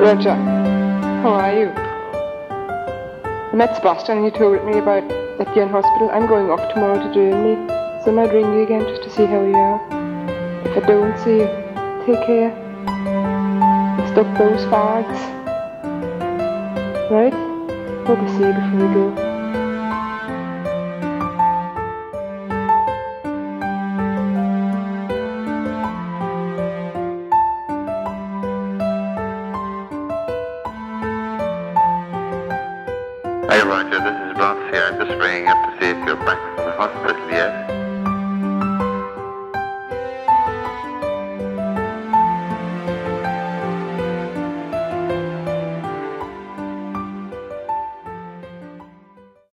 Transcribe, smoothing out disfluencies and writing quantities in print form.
Roger, how are you? I met Sebastian and he told me about at the hospital. I'm going off tomorrow to Germany, so I might ring you again just to see how you are. If I don't see you, take care. And stop those fags. Right? Hope I see you before we go. Hey Roger, this is Ross here. I'm just ringing up to see if you're back from the hospital yet.